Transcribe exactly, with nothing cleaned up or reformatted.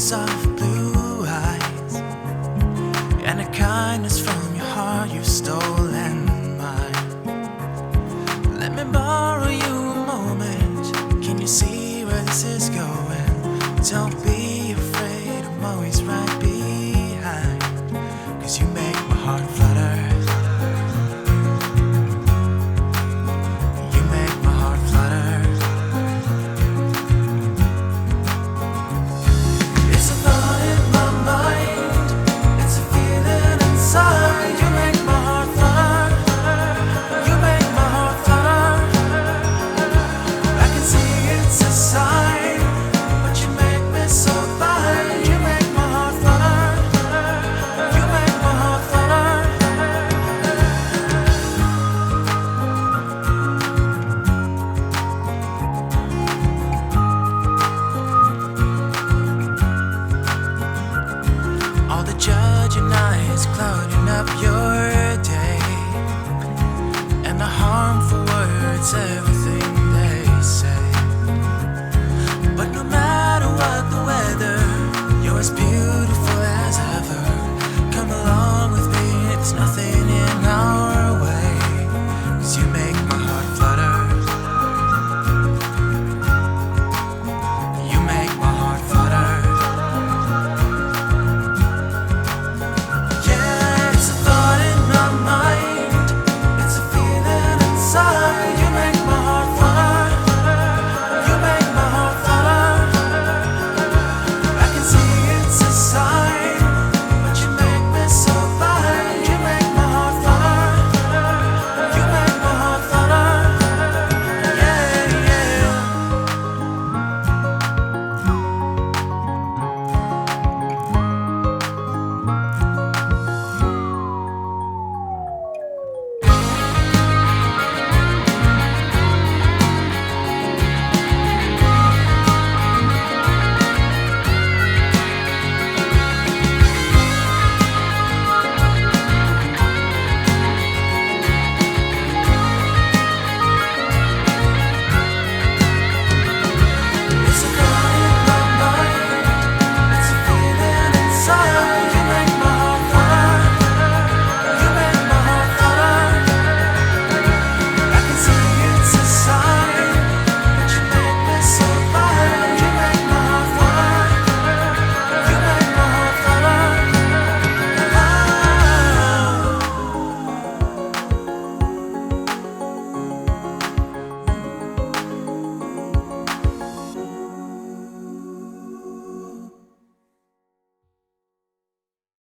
soft blue eyes, and a kindness from your heart you've stolen mine. Let me borrow you a moment. Can you see where this is going? Don't be afraid, I'm always right behind, 'cause you make my heart flutter. You make my heart flutter. It's a thought in my mind, it's a feeling inside. You make my heart flutter. You make my heart flutter. I can see it's a sign, but you make me so fine. You make my heart flutter. You make my heart flutter. All the judging eyes clouding up your day, and the harmful words every